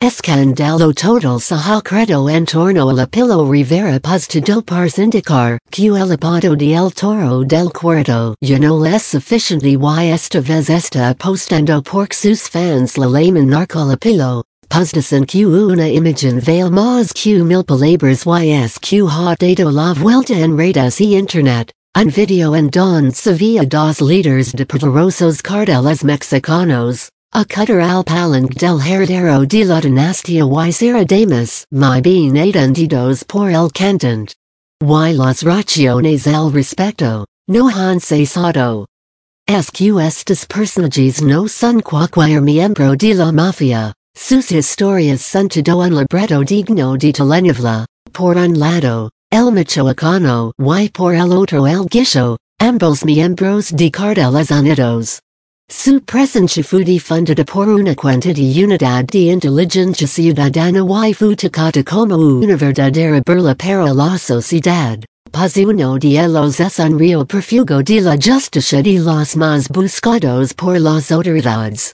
Escandalo total saha credo entorno alla pillo rivera puz to dopars indicar, q elipado de el toro del cuarto, no less sufficiently y esta vez esta apostando por sus fans la layman narco la pillo, puzdasan q una imagen veil mas q mil palabras ysq ha dado la vuelta en redes y internet. Un video en don Sevilla dos líderes de poderosos carteles mexicanos, a cutter al palanque del heredero de la dinastía y Sera Damas, muy bien atendidos por el cantante. Y las raciones al respecto, no han cesado. Estas personajes no son cualquier miembro de la mafia, sus historias son todo un libreto digno de telenovela, por un lado. El Michoacano y por el otro el Guicho, ambos miembros de carteles unidos. Su presencia fue difundida por una cuenta de unidad de inteligencia ciudadana y fue tocada como una verdadera burla para la sociedad, pues uno de ellos es un real perfugo de la justicia de los más buscados por las autoridades.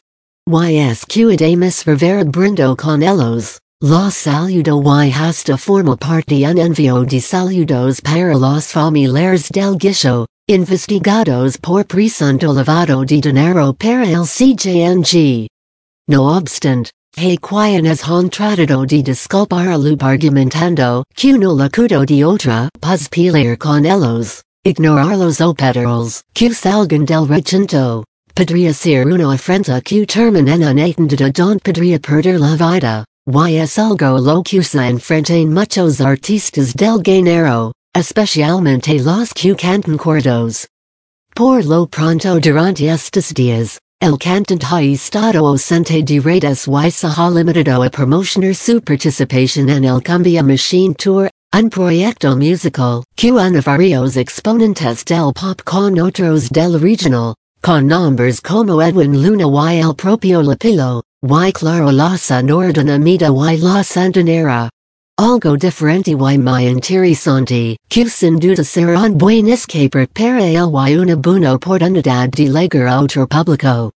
Ysq además Rivera brindó con ellos. Los saludo y hasta forma parte un envío de saludos para los familiares del Guicho, investigados por presunto lavado de dinero para el CJNG. No obstante, quienes han tratado de disculpar argumentando que no la cudo de otra, pues pelear con ellos, ignorarlos o pedirlos, que salgan del recinto, podría ser una afrenta que termina en un atentado donde podría perder la vida. Es algo lo que se enfrentan muchos artistas del género, especialmente los que cantan corridos. Por lo pronto durante estos días, el cantante ha estado ausente de redes y se ha limitado a promocionar su participación en el Cumbia Machine Tour, un proyecto musical que une varios exponentes del pop con otros del regional, con nombres como Edwin Luna y el propio Lapillo. Y claro la sonoridad mida y la santanera. Algo diferente y muy interesante, que sin duda será un buen escape para él y una buena oportunidad de llegar a otro público.